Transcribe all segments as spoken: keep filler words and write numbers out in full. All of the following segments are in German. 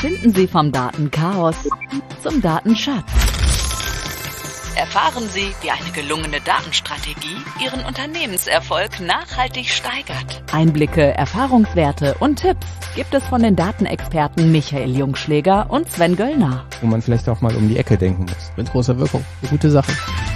Finden Sie vom Datenchaos zum Datenschatz. Erfahren Sie, wie eine gelungene Datenstrategie Ihren Unternehmenserfolg nachhaltig steigert. Einblicke, Erfahrungswerte und Tipps gibt es von den Datenexperten Michael Jungschläger und Sven Göllner. Wo man vielleicht auch mal um die Ecke denken muss. Mit großer Wirkung. Eine gute Sache.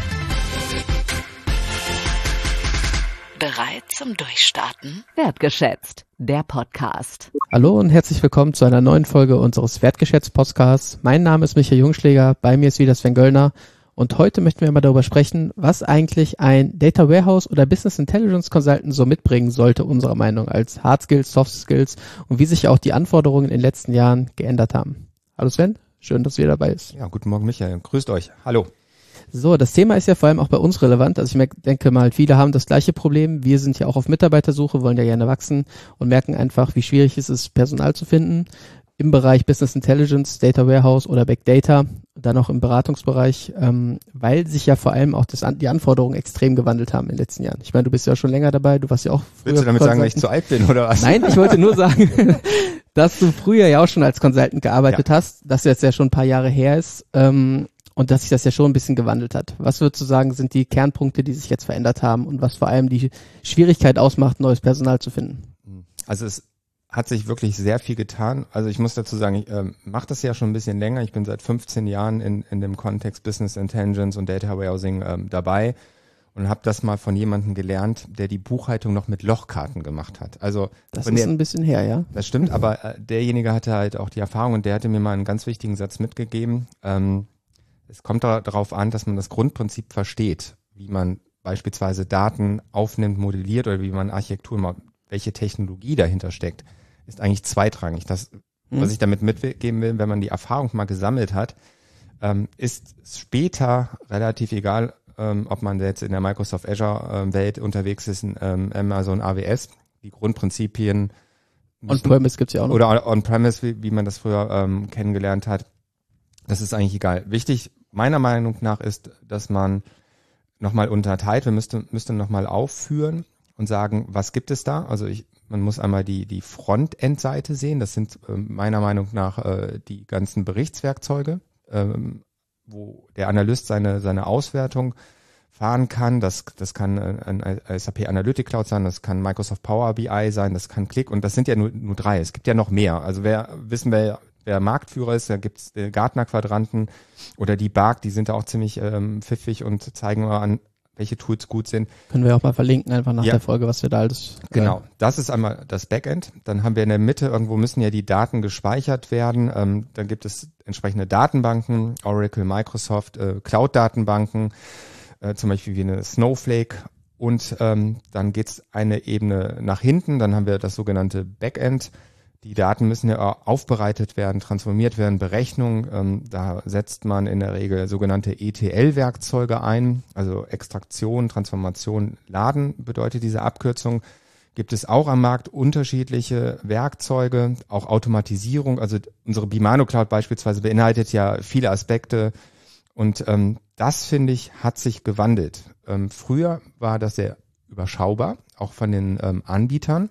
Bereit zum Durchstarten? Wertgeschätzt, der Podcast. Hallo und herzlich willkommen zu einer neuen Folge unseres Wertgeschätzt-Podcasts. Mein Name ist Michael Jungschläger, bei mir ist wieder Sven Göllner. Und heute möchten wir mal darüber sprechen, was eigentlich ein Data Warehouse oder Business Intelligence Consultant so mitbringen sollte, unserer Meinung nach, als Hard Skills, Soft Skills und wie sich auch die Anforderungen in den letzten Jahren geändert haben. Hallo Sven, schön, dass du wieder dabei bist. Ja, guten Morgen Michael, grüßt euch, hallo. So, das Thema ist ja vor allem auch bei uns relevant. Also ich denke mal, viele haben das gleiche Problem. Wir sind ja auch auf Mitarbeitersuche, wollen ja gerne wachsen und merken einfach, wie schwierig es ist, Personal zu finden. Im Bereich Business Intelligence, Data Warehouse oder Big Data, dann auch im Beratungsbereich, ähm, weil sich ja vor allem auch das, die Anforderungen extrem gewandelt haben in den letzten Jahren. Ich meine, du bist ja schon länger dabei, du warst ja auch früher. Willst du damit sagen, dass ich zu alt bin oder was? Nein, ich wollte nur sagen, dass du früher ja auch schon als Consultant gearbeitet ja. hast, dass jetzt ja schon ein paar Jahre her ist ähm, und dass sich das ja schon ein bisschen gewandelt hat. Was würdest du sagen, sind die Kernpunkte, die sich jetzt verändert haben und was vor allem die Schwierigkeit ausmacht, neues Personal zu finden? Also es hat sich wirklich sehr viel getan. Also ich muss dazu sagen, ich äh, mache das ja schon ein bisschen länger. Ich bin seit fünfzehn Jahren in in dem Kontext Business Intelligence und Data Warehousing ähm, dabei und habe das mal von jemandem gelernt, der die Buchhaltung noch mit Lochkarten gemacht hat. Also das ist der, ein bisschen her, ja. Das stimmt, aber äh, derjenige hatte halt auch die Erfahrung und der hatte mir mal einen ganz wichtigen Satz mitgegeben. Ähm, es kommt da, darauf an, dass man das Grundprinzip versteht, wie man beispielsweise Daten aufnimmt, modelliert oder wie man Architektur macht, welche Technologie dahinter steckt, ist eigentlich zweitrangig. Das, mhm. was ich damit mitgeben will, wenn man die Erfahrung mal gesammelt hat, ähm, ist später relativ egal, ähm, ob man jetzt in der Microsoft Azure-Welt ähm, unterwegs ist, in ähm, Amazon A W S, die Grundprinzipien. On-Premise gibt's ja auch noch. Oder On-Premise, wie, wie man das früher ähm, kennengelernt hat. Das ist eigentlich egal. Wichtig, meiner Meinung nach, ist, dass man nochmal unterteilt, wir müssten, müssten nochmal aufführen und sagen, was gibt es da? Also ich, man muss einmal die die Frontend-Seite sehen. Das sind äh, meiner Meinung nach äh, die ganzen Berichtswerkzeuge, ähm, wo der Analyst seine seine Auswertung fahren kann. Das das kann ein, ein S A P Analytics Cloud sein, das kann Microsoft Power B I sein, das kann Qlik und das sind ja nur nur drei. Es gibt ja noch mehr. Also wer wissen wir wer Marktführer ist, da gibt's den Gartner-Quadranten oder die B A R C, die sind da auch ziemlich ähm, pfiffig und zeigen mal an, welche Tools gut sind. Können wir auch mal verlinken, einfach nach ja. der Folge, was wir da alles... Genau, das ist einmal das Backend. Dann haben wir in der Mitte, irgendwo müssen ja die Daten gespeichert werden. Ähm, dann gibt es entsprechende Datenbanken, Oracle, Microsoft, äh, Cloud-Datenbanken, äh, zum Beispiel wie eine Snowflake. Und ähm, dann geht's eine Ebene nach hinten. Dann haben wir das sogenannte Backend. Die Daten müssen ja aufbereitet werden, transformiert werden, Berechnung. Ähm, da setzt man in der Regel sogenannte E T L-Werkzeuge ein, also Extraktion, Transformation, Laden bedeutet diese Abkürzung. Gibt es auch am Markt unterschiedliche Werkzeuge, auch Automatisierung. Also unsere Bimano Cloud beispielsweise beinhaltet ja viele Aspekte und ähm, das, finde ich, hat sich gewandelt. Ähm, früher war das sehr überschaubar, auch von den ähm, Anbietern.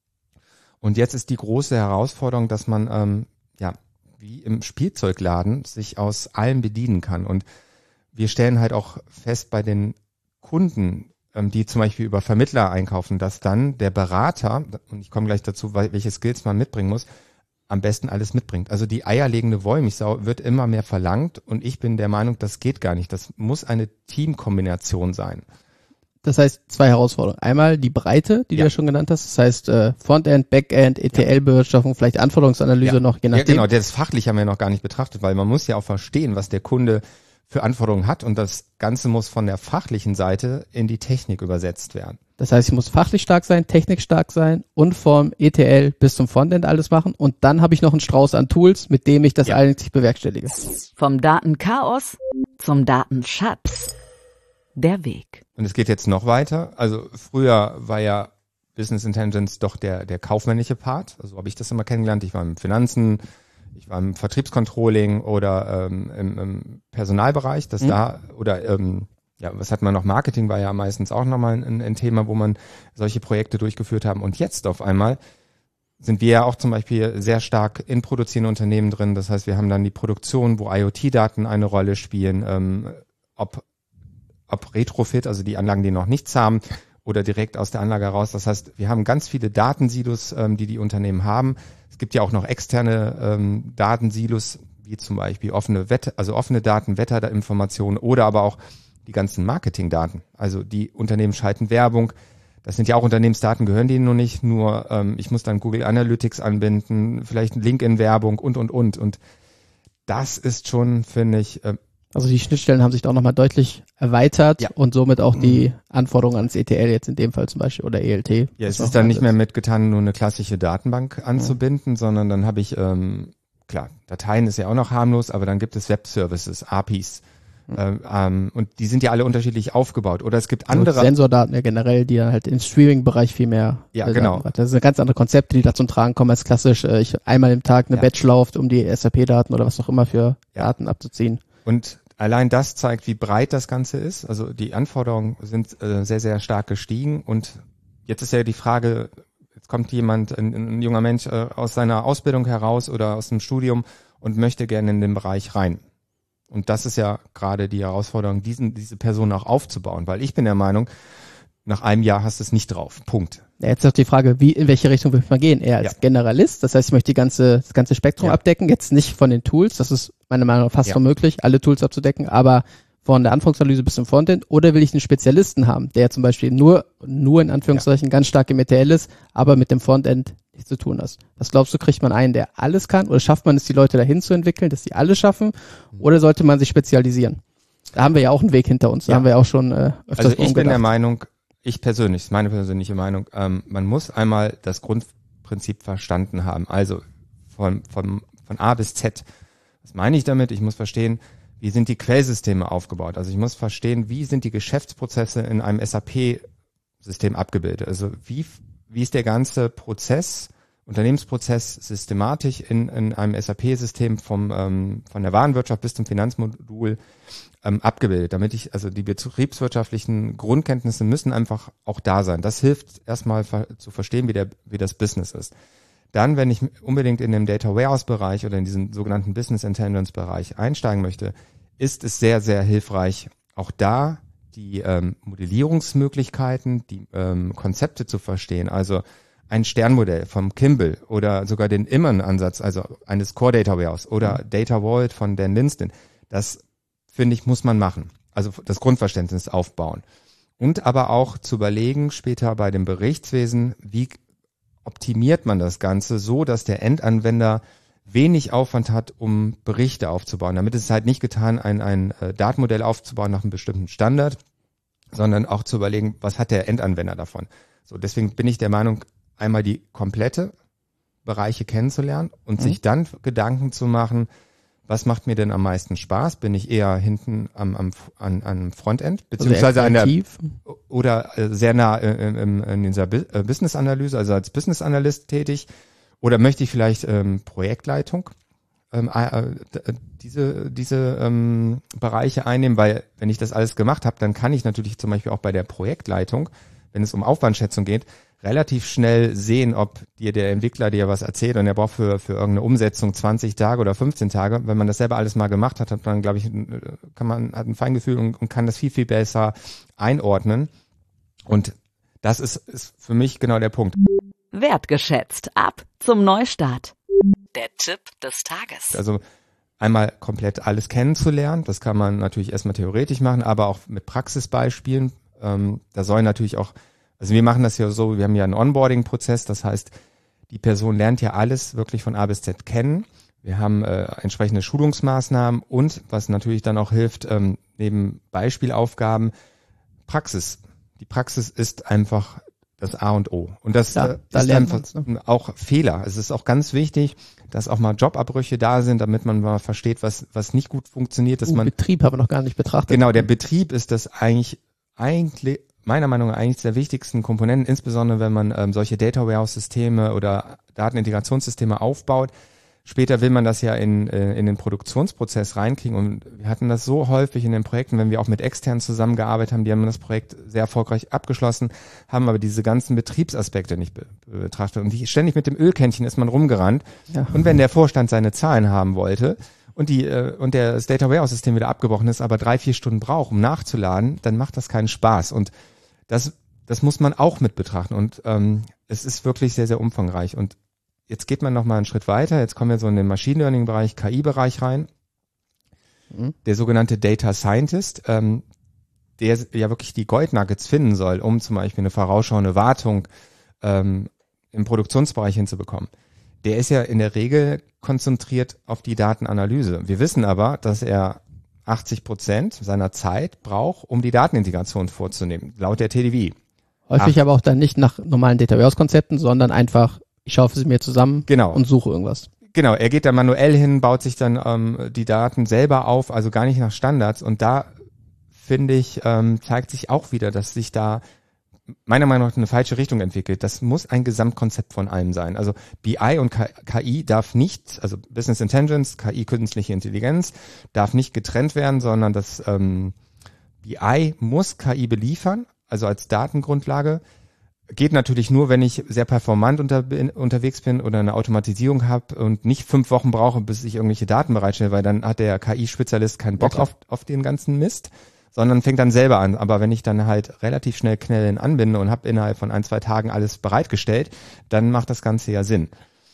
Und jetzt ist die große Herausforderung, dass man ähm, ja wie im Spielzeugladen sich aus allem bedienen kann. Und wir stellen halt auch fest bei den Kunden, ähm, die zum Beispiel über Vermittler einkaufen, dass dann der Berater, und ich komme gleich dazu, welche Skills man mitbringen muss, am besten alles mitbringt. Also die eierlegende Wollmilchsau wird immer mehr verlangt und ich bin der Meinung, das geht gar nicht. Das muss eine Teamkombination sein. Das heißt, zwei Herausforderungen. Einmal die Breite, die ja. du ja schon genannt hast. Das heißt, äh, Frontend, Backend, E T L-Bewirtschaftung, vielleicht Anforderungsanalyse ja. noch, je nachdem. Ja, genau, das Fachliche haben wir noch gar nicht betrachtet, weil man muss ja auch verstehen, was der Kunde für Anforderungen hat und das Ganze muss von der fachlichen Seite in die Technik übersetzt werden. Das heißt, ich muss fachlich stark sein, technikstark sein und vom E T L bis zum Frontend alles machen und dann habe ich noch einen Strauß an Tools, mit dem ich das ja. eigentlich bewerkstellige. Vom Datenchaos zum Datenschatz. Der Weg. Und es geht jetzt noch weiter. Also früher war ja Business Intelligence doch der der kaufmännische Part. Also habe ich das immer kennengelernt. Ich war im Finanzen, ich war im Vertriebscontrolling oder ähm, im, im Personalbereich. Das mhm. da oder ähm, ja, was hat man noch? Marketing war ja meistens auch nochmal ein, ein Thema, wo man solche Projekte durchgeführt haben. Und jetzt auf einmal sind wir ja auch zum Beispiel sehr stark in produzierenden Unternehmen drin. Das heißt, wir haben dann die Produktion, wo IoT-Daten eine Rolle spielen, ähm, ob, ob Retrofit, also die Anlagen, die noch nichts haben, oder direkt aus der Anlage heraus. Das heißt, wir haben ganz viele Datensilos, ähm, die die Unternehmen haben. Es gibt ja auch noch externe ähm, Datensilos, wie zum Beispiel offene Wette, also offene Daten, Wetterinformationen oder aber auch die ganzen Marketingdaten. Also die Unternehmen schalten Werbung. Das sind ja auch Unternehmensdaten, gehören denen nur nicht. Nur ähm, ich muss dann Google Analytics anbinden, vielleicht ein Link in Werbung und, und, und. Und das ist schon, finde ich, äh, also die Schnittstellen haben sich da auch nochmal deutlich erweitert ja. und somit auch die Anforderungen ans E T L jetzt in dem Fall zum Beispiel oder E L T. Ja, es ist dann nicht mehr mitgetan, nur eine klassische Datenbank anzubinden, ja. sondern dann habe ich, ähm, klar, Dateien ist ja auch noch harmlos, aber dann gibt es Web-Services, A P Is. Mhm. Ähm, und die sind ja alle unterschiedlich aufgebaut. Oder es gibt andere... Und Sensordaten ja generell, die ja halt im Streaming-Bereich viel mehr... Ja, genau. Das sind ganz andere Konzepte, die da zum Tragen kommen als klassisch, äh, ich einmal im Tag eine ja. Batch läuft, um die S A P-Daten oder was auch immer für ja. Daten abzuziehen. Und allein das zeigt, wie breit das Ganze ist. Also die Anforderungen sind äh, sehr, sehr stark gestiegen. Und jetzt ist ja die Frage, jetzt kommt jemand, ein, ein junger Mensch äh, aus seiner Ausbildung heraus oder aus dem Studium und möchte gerne in den Bereich rein. Und das ist ja gerade die Herausforderung, diesen, diese Person auch aufzubauen. Weil ich bin der Meinung, nach einem Jahr hast du es nicht drauf. Punkt. Ja, jetzt ist auch die Frage, wie, in welche Richtung will man gehen? Eher als ja. Generalist, das heißt, ich möchte die ganze, das ganze Spektrum ja. abdecken, jetzt nicht von den Tools, das ist meiner Meinung nach fast ja. unmöglich, alle Tools abzudecken, aber von der Anforderungsanalyse bis zum Frontend, oder will ich einen Spezialisten haben, der zum Beispiel nur, nur in Anführungszeichen ja. ganz stark im E T L ist, aber mit dem Frontend nichts zu tun hat. Was glaubst du, kriegt man einen, der alles kann, oder schafft man es, die Leute dahin zu entwickeln, dass die alles schaffen, oder sollte man sich spezialisieren? Da haben wir ja auch einen Weg hinter uns, da ja. haben wir ja auch schon äh, öfters Also ich umgedacht. bin der Meinung, Ich persönlich, ist meine persönliche Meinung, ähm, man muss einmal das Grundprinzip verstanden haben. Also von, von, von A bis Z. Was meine ich damit? Ich muss verstehen, wie sind die Quellsysteme aufgebaut? Also ich muss verstehen, wie sind die Geschäftsprozesse in einem S A P-System abgebildet? Also wie, wie ist der ganze Prozess, Unternehmensprozess systematisch in, in einem S A P-System vom, ähm, von der Warenwirtschaft bis zum Finanzmodul ähm, abgebildet, damit ich, also die betriebswirtschaftlichen Grundkenntnisse müssen einfach auch da sein. Das hilft erstmal ver- zu verstehen, wie der, wie das Business ist. Dann, wenn ich unbedingt in dem Data Warehouse Bereich oder in diesen sogenannten Business Intelligence Bereich einsteigen möchte, ist es sehr, sehr hilfreich, auch da die ähm, Modellierungsmöglichkeiten, die ähm, Konzepte zu verstehen. Also ein Sternmodell vom Kimball oder sogar den Immern-Ansatz, also eines Core Data Warehouse oder mhm. Data Vault von Dan Linston. Das, finde ich, muss man machen. Also das Grundverständnis aufbauen. Und aber auch zu überlegen, später bei dem Berichtswesen, wie optimiert man das Ganze so, dass der Endanwender wenig Aufwand hat, um Berichte aufzubauen. Damit ist es halt nicht getan, ein, ein äh, Datenmodell aufzubauen nach einem bestimmten Standard, sondern auch zu überlegen, was hat der Endanwender davon. So, deswegen bin ich der Meinung, einmal die komplette Bereiche kennenzulernen und mhm. sich dann Gedanken zu machen, was macht mir denn am meisten Spaß? Bin ich eher hinten am, am an, am Frontend, beziehungsweise also an der oder äh, sehr nah äh, in, in dieser Bi- äh, Business-Analyse, also als Business-Analyst tätig, oder möchte ich vielleicht ähm, Projektleitung ähm, äh, diese diese ähm, Bereiche einnehmen, weil wenn ich das alles gemacht habe, dann kann ich natürlich zum Beispiel auch bei der Projektleitung, wenn es um Aufwandschätzung geht, relativ schnell sehen, ob dir der Entwickler dir was erzählt und er braucht für für irgendeine Umsetzung zwanzig Tage oder fünfzehn Tage. Wenn man das selber alles mal gemacht hat, hat man, glaube ich, kann man hat ein Feingefühl und, und kann das viel, viel besser einordnen. Und das ist, ist für mich genau der Punkt. Wertgeschätzt. Ab zum Neustart. Der Tipp des Tages. Also einmal komplett alles kennenzulernen. Das kann man natürlich erstmal theoretisch machen, aber auch mit Praxisbeispielen. Ähm, da sollen natürlich auch Also wir machen das ja so, wir haben ja einen Onboarding-Prozess, das heißt, die Person lernt ja alles wirklich von A bis Z kennen. Wir haben äh, entsprechende Schulungsmaßnahmen und, was natürlich dann auch hilft, ähm, neben Beispielaufgaben, Praxis. Die Praxis ist einfach das A und O. Und das ja, äh, da ist einfach ne? auch Fehler. Es ist auch ganz wichtig, dass auch mal Jobabbrüche da sind, damit man mal versteht, was was nicht gut funktioniert. Dass uh, man Betrieb haben wir noch gar nicht betrachtet. Genau, der Betrieb ist das eigentlich eigentlich meiner Meinung nach eines der wichtigsten Komponenten, insbesondere wenn man ähm, solche Data Warehouse Systeme oder Datenintegrationssysteme aufbaut. Später will man das ja in, in den Produktionsprozess reinkriegen und wir hatten das so häufig in den Projekten, wenn wir auch mit externen zusammengearbeitet haben, die haben das Projekt sehr erfolgreich abgeschlossen, haben aber diese ganzen Betriebsaspekte nicht be- betrachtet und die, ständig mit dem Ölkännchen ist man rumgerannt ja. Und wenn der Vorstand seine Zahlen haben wollte und die und der das Data Warehouse System wieder abgebrochen ist, aber drei, vier Stunden braucht, um nachzuladen, dann macht das keinen Spaß und das das muss man auch mit betrachten und ähm, es ist wirklich sehr, sehr umfangreich und jetzt geht man noch mal einen Schritt weiter. Jetzt kommen wir so in den Machine Learning Bereich, K I-Bereich rein. Mhm. Der sogenannte Data Scientist, ähm, der ja wirklich die Goldnuggets finden soll, um zum Beispiel eine vorausschauende Wartung ähm, im Produktionsbereich hinzubekommen. Der ist ja in der Regel konzentriert auf die Datenanalyse. Wir wissen aber, dass er achtzig Prozent seiner Zeit braucht, um die Datenintegration vorzunehmen, laut der T D V. Häufig Ach. aber auch dann nicht nach normalen Data Warehouse-Konzepten, sondern einfach ich schaufel sie mir zusammen genau. und suche irgendwas. Genau, er geht da manuell hin, baut sich dann ähm, die Daten selber auf, also gar nicht nach Standards. Und da, finde ich, ähm, zeigt sich auch wieder, dass sich da meiner Meinung nach eine falsche Richtung entwickelt. Das muss ein Gesamtkonzept von allem sein. Also B I und K I darf nicht, also Business Intelligence, K I, künstliche Intelligenz, darf nicht getrennt werden, sondern das ähm, B I muss K I beliefern, also als Datengrundlage. Geht natürlich nur, wenn ich sehr performant unter, unterwegs bin oder eine Automatisierung habe und nicht fünf Wochen brauche, bis ich irgendwelche Daten bereitstelle, weil dann hat der K I-Spezialist keinen Bock ja, auf, auf den ganzen Mist, sondern fängt dann selber an. Aber wenn ich dann halt relativ schnell Knellen anbinde und habe innerhalb von ein, zwei Tagen alles bereitgestellt, dann macht das Ganze ja Sinn.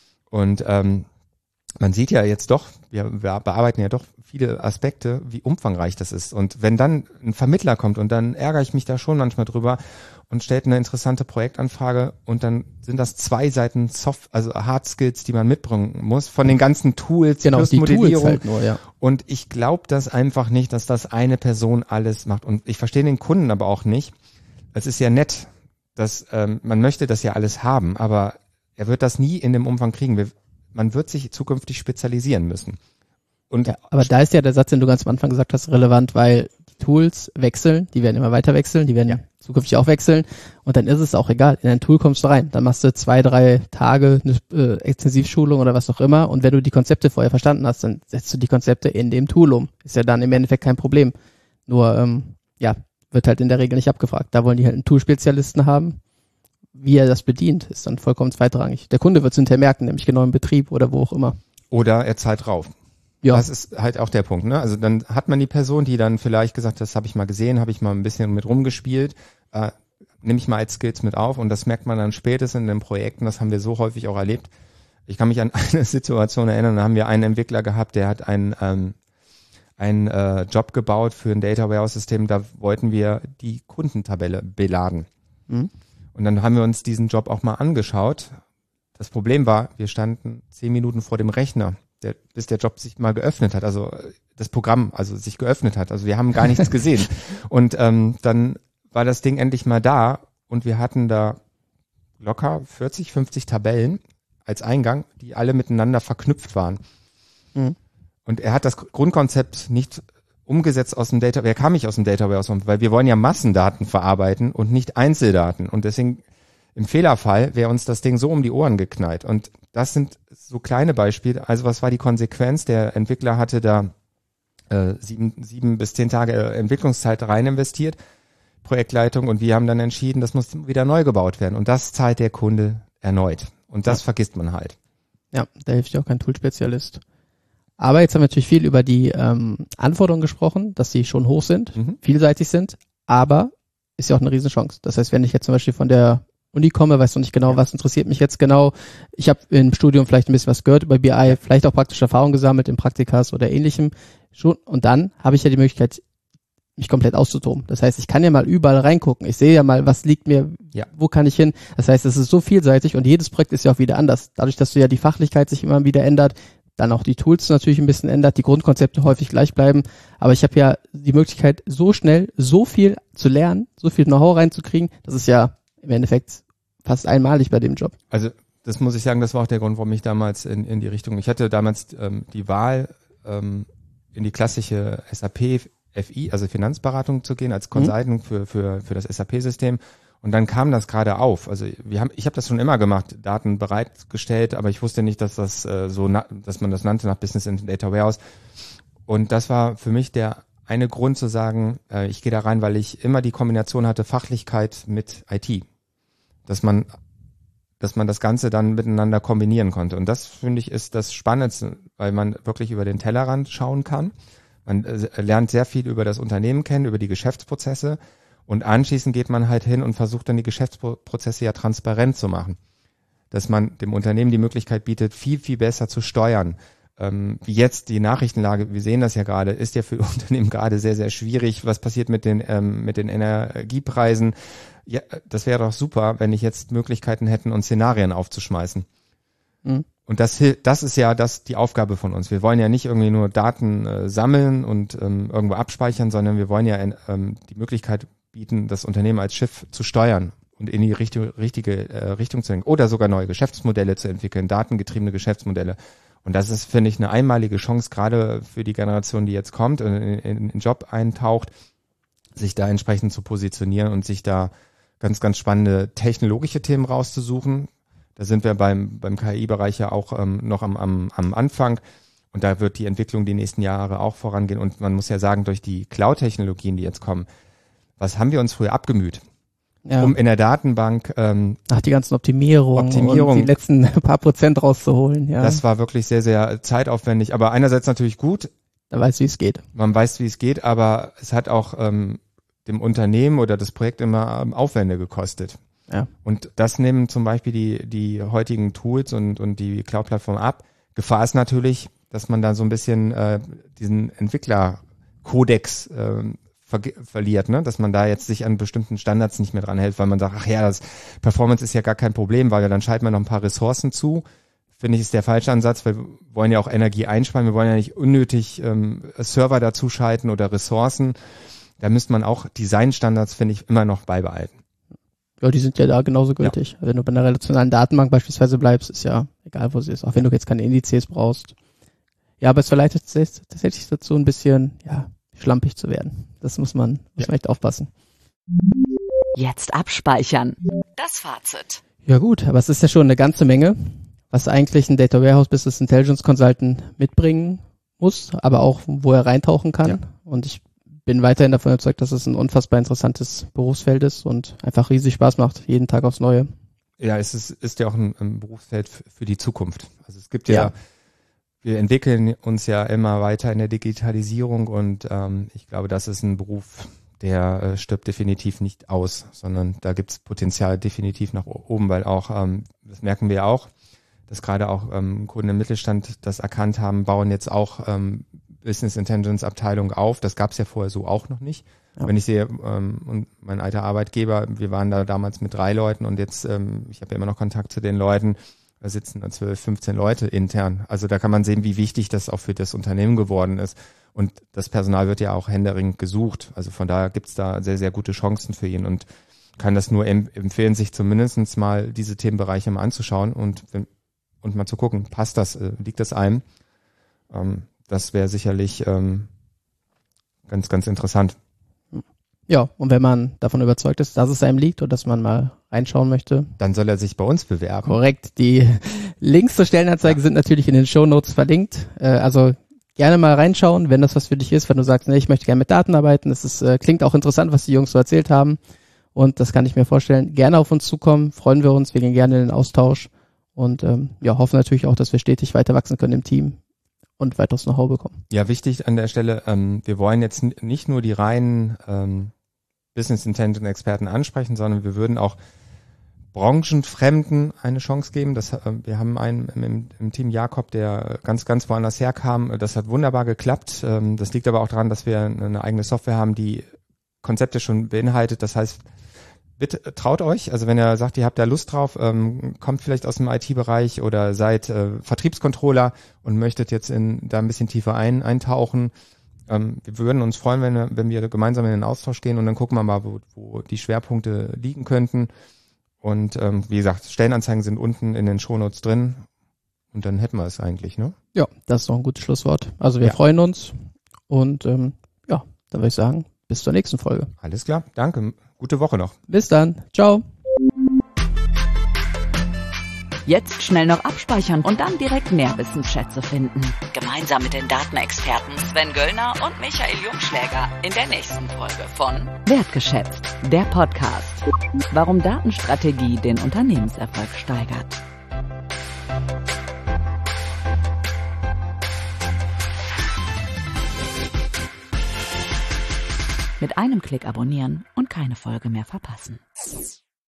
Und ähm, man sieht ja jetzt doch, wir, wir bearbeiten ja doch viele Aspekte, wie umfangreich das ist. Und wenn dann ein Vermittler kommt und dann ärgere ich mich da schon manchmal drüber und stellt eine interessante Projektanfrage und dann sind das zwei Seiten Soft, also Hard Skills, die man mitbringen muss, von den ganzen Tools, genau, plus die Modellierung. Tools halt nur, ja. Und ich glaube das einfach nicht, dass das eine Person alles macht. Und ich verstehe den Kunden aber auch nicht. Es ist ja nett, dass ähm, man möchte das ja alles haben, aber er wird das nie in dem Umfang kriegen. Wir, man wird sich zukünftig spezialisieren müssen. Und ja, aber da ist ja der Satz, den du ganz am Anfang gesagt hast, relevant, weil die Tools wechseln, die werden immer weiter wechseln, die werden ja. zukünftig auch wechseln und dann ist es auch egal. In ein Tool kommst du rein, dann machst du zwei, drei Tage eine äh, Extensivschulung oder was auch immer und wenn du die Konzepte vorher verstanden hast, dann setzt du die Konzepte in dem Tool um. Ist ja dann im Endeffekt kein Problem. Nur, ähm, ja, wird halt in der Regel nicht abgefragt. Da wollen die halt einen Tool-Spezialisten haben. Wie er das bedient, ist dann vollkommen zweitrangig. Der Kunde wird es hinterher merken, nämlich genau im Betrieb oder wo auch immer. Oder er zahlt drauf. Ja. Das ist halt auch der Punkt, ne? Also dann hat man die Person, die dann vielleicht gesagt hat, das habe ich mal gesehen, habe ich mal ein bisschen mit rumgespielt, äh, nehme ich mal als Skills mit auf und das merkt man dann spätestens in den Projekten, das haben wir so häufig auch erlebt. Ich kann mich an eine Situation erinnern, da haben wir einen Entwickler gehabt, der hat einen, ähm, einen äh, Job gebaut für ein Data Warehouse System, da wollten wir die Kundentabelle beladen. Mhm. Und dann haben wir uns diesen Job auch mal angeschaut. Das Problem war, wir standen zehn Minuten vor dem Rechner. Der, bis der Job sich mal geöffnet hat, also das Programm, also sich geöffnet hat. Also wir haben gar nichts gesehen. Und ähm, dann war das Ding endlich mal da und wir hatten da locker vierzig, fünfzig Tabellen als Eingang, die alle miteinander verknüpft waren. Mhm. Und er hat das Grundkonzept nicht umgesetzt aus dem Data, er kam nicht aus dem Data Warehouse, weil wir wollen ja Massendaten verarbeiten und nicht Einzeldaten. Und deswegen im Fehlerfall wäre uns das Ding so um die Ohren geknallt. Und das sind so kleine Beispiele. Also was war die Konsequenz? Der Entwickler hatte da äh, sieben, sieben bis zehn Tage Entwicklungszeit rein investiert, Projektleitung, und wir haben dann entschieden, das muss wieder neu gebaut werden. Und das zahlt der Kunde erneut. Und das ja. vergisst man halt. Ja, da hilft ja auch kein Tool-Spezialist. Aber jetzt haben wir natürlich viel über die ähm, Anforderungen gesprochen, dass sie schon hoch sind, mhm. vielseitig sind, aber ist ja auch eine Riesenchance. Das heißt, wenn ich jetzt zum Beispiel von der Uni komme, weißt du nicht genau, ja. was interessiert mich jetzt genau. Ich habe im Studium vielleicht ein bisschen was gehört über B I, vielleicht auch praktische Erfahrung gesammelt in Praktikas oder ähnlichem. Schon. Und dann habe ich ja die Möglichkeit, mich komplett auszutoben. Das heißt, ich kann ja mal überall reingucken. Ich sehe ja mal, was liegt mir, ja. wo kann ich hin. Das heißt, es ist so vielseitig und jedes Projekt ist ja auch wieder anders. Dadurch, dass du ja die Fachlichkeit sich immer wieder ändert, dann auch die Tools natürlich ein bisschen ändert, die Grundkonzepte häufig gleich bleiben. Aber ich habe ja die Möglichkeit, so schnell so viel zu lernen, so viel Know-how reinzukriegen. Das ist ja im Endeffekt fast einmalig bei dem Job. Also das muss ich sagen, das war auch der Grund, warum ich damals in, in die Richtung, ich hatte damals ähm, die Wahl, ähm, in die klassische S A P F I, also Finanzberatung zu gehen, als Consultant mhm. für, für, für das S A P-System. Und dann kam das gerade auf. Also wir haben, ich habe das schon immer gemacht, Daten bereitgestellt, aber ich wusste nicht, dass das äh, so, na, dass man das nannte nach Business in Data Warehouse. Und das war für mich der eine Grund zu sagen, äh, ich gehe da rein, weil ich immer die Kombination hatte Fachlichkeit mit I T, dass man, dass man das Ganze dann miteinander kombinieren konnte. Und das finde ich ist das Spannendste, weil man wirklich über den Tellerrand schauen kann. Man äh, lernt sehr viel über das Unternehmen kennen, über die Geschäftsprozesse. Und anschließend geht man halt hin und versucht dann die Geschäftsprozesse ja transparent zu machen. Dass man dem Unternehmen die Möglichkeit bietet, viel, viel besser zu steuern. Ähm, wie jetzt die Nachrichtenlage, wir sehen das ja gerade, ist ja für Unternehmen gerade sehr, sehr schwierig. Was passiert mit den, ähm, mit den Energiepreisen? Ja, das wäre doch super, wenn ich jetzt Möglichkeiten hätten, uns Szenarien aufzuschmeißen. Mhm. Und das, das ist ja das die Aufgabe von uns. Wir wollen ja nicht irgendwie nur Daten äh, sammeln und ähm, irgendwo abspeichern, sondern wir wollen ja ähm, die Möglichkeit bieten, das Unternehmen als Schiff zu steuern und in die richtige, richtige äh, Richtung zu lenken oder sogar neue Geschäftsmodelle zu entwickeln, datengetriebene Geschäftsmodelle. Und das ist, finde ich, eine einmalige Chance, gerade für die Generation, die jetzt kommt und in, in den Job eintaucht, sich da entsprechend zu positionieren und sich da ganz, ganz spannende technologische Themen rauszusuchen. Da sind wir beim, beim K I-Bereich ja auch ähm, noch am, am, am Anfang. Und da wird die Entwicklung die nächsten Jahre auch vorangehen. Und man muss ja sagen, durch die Cloud-Technologien, die jetzt kommen, was haben wir uns früher abgemüht? Ja. Um in der Datenbank ähm, Ach, die ganzen Optimierungen Optimierung, und die letzten paar Prozent rauszuholen. Ja. Das war wirklich sehr, sehr zeitaufwendig. Aber einerseits natürlich gut. Man weiß, wie es geht. Man weiß, wie es geht, aber es hat auch ähm, dem Unternehmen oder das Projekt immer ähm, Aufwände gekostet. Ja. Und das nehmen zum Beispiel die, die heutigen Tools und, und die Cloud-Plattform ab. Gefahr ist natürlich, dass man da so ein bisschen äh, diesen Entwicklerkodex äh, ver verliert, ne? Dass man da jetzt sich an bestimmten Standards nicht mehr dran hält, weil man sagt, ach ja, das Performance ist ja gar kein Problem, weil dann schalten wir noch ein paar Ressourcen zu. Finde ich, ist der falsche Ansatz, weil wir wollen ja auch Energie einsparen, wir wollen ja nicht unnötig ähm, Server dazu schalten oder Ressourcen. Da müsste man auch Designstandards, finde ich, immer noch beibehalten. Ja, die sind ja da genauso gültig. Ja. Wenn du bei einer relationalen Datenbank beispielsweise bleibst, ist ja egal, wo sie ist, auch wenn du jetzt keine Indizes brauchst. Ja, aber es verleitet tatsächlich dazu, ein bisschen, ja, schlampig zu werden. Das muss man, muss ja. man echt aufpassen. Jetzt abspeichern. Das Fazit. Ja gut, aber es ist ja schon eine ganze Menge, was eigentlich ein Data Warehouse Business Intelligence Consultant mitbringen muss, aber auch, wo er reintauchen kann. Ja. Und ich bin weiterhin davon überzeugt, dass es ein unfassbar interessantes Berufsfeld ist und einfach riesig Spaß macht, jeden Tag aufs Neue. Ja, es ist, ist ja auch ein, ein Berufsfeld für die Zukunft. Also es gibt ja, ja wir entwickeln uns ja immer weiter in der Digitalisierung und ähm, ich glaube, das ist ein Beruf, der äh, stirbt definitiv nicht aus, sondern da gibt es Potenzial definitiv nach oben, weil auch, ähm, das merken wir auch, dass gerade auch ähm, Kunden im Mittelstand das erkannt haben, bauen jetzt auch ähm, Business Intelligence Abteilung auf. Das gab es ja vorher so auch noch nicht. Ja. Wenn ich sehe, ähm, und mein alter Arbeitgeber, wir waren da damals mit drei Leuten und jetzt, ähm, ich habe ja immer noch Kontakt zu den Leuten, da sitzen da zwölf, fünfzehn Leute intern. Also da kann man sehen, wie wichtig das auch für das Unternehmen geworden ist. Und das Personal wird ja auch händeringend gesucht. Also von daher gibt's da sehr, sehr gute Chancen für ihn und kann das nur em- empfehlen, sich zumindest mal diese Themenbereiche mal anzuschauen und, und mal zu gucken, passt das, äh, liegt das einem? Ähm, das wäre sicherlich ähm, ganz, ganz interessant. Ja, und wenn man davon überzeugt ist, dass es einem liegt und dass man mal reinschauen möchte, dann soll er sich bei uns bewerben. Korrekt. Die Links zur Stellenanzeige ja. sind natürlich in den Shownotes verlinkt. Äh, also gerne mal reinschauen, wenn das was für dich ist, wenn du sagst, nee, ich möchte gerne mit Daten arbeiten. Das ist, äh, klingt auch interessant, was die Jungs so erzählt haben. Und das kann ich mir vorstellen. Gerne auf uns zukommen, freuen wir uns, wir gehen gerne in den Austausch und ähm, ja, hoffen natürlich auch, dass wir stetig weiter wachsen können im Team und weiteres Know-how bekommen. Ja, wichtig an der Stelle, ähm, wir wollen jetzt n- nicht nur die reinen ähm, Business Intelligence Experten ansprechen, sondern wir würden auch Branchenfremden eine Chance geben. Das, äh, wir haben einen im, im Team Jakob, der ganz, ganz woanders herkam. Das hat wunderbar geklappt. Ähm, das liegt aber auch daran, dass wir eine eigene Software haben, die Konzepte schon beinhaltet. Das heißt, bitte traut euch. Also wenn ihr sagt, ihr habt da Lust drauf, ähm, kommt vielleicht aus dem I T-Bereich oder seid äh, Vertriebscontroller und möchtet jetzt in, da ein bisschen tiefer ein, eintauchen. Ähm, wir würden uns freuen, wenn wir, wenn wir gemeinsam in den Austausch gehen und dann gucken wir mal, wo, wo die Schwerpunkte liegen könnten. Und ähm, wie gesagt, Stellenanzeigen sind unten in den Shownotes drin und dann hätten wir es eigentlich, ne? Ja, das ist doch ein gutes Schlusswort. Also wir ja. freuen uns und ähm, ja, dann würde ich sagen, bis zur nächsten Folge. Alles klar, danke. gute Woche noch. Bis dann. Ciao. Jetzt schnell noch abspeichern und dann direkt Nährwissensschätze finden. Gemeinsam mit den Datenexperten Sven Göllner und Michael Jungschläger in der nächsten Folge von Wertgeschätzt, der Podcast. Warum Datenstrategie den Unternehmenserfolg steigert. Mit einem Klick abonnieren und keine Folge mehr verpassen.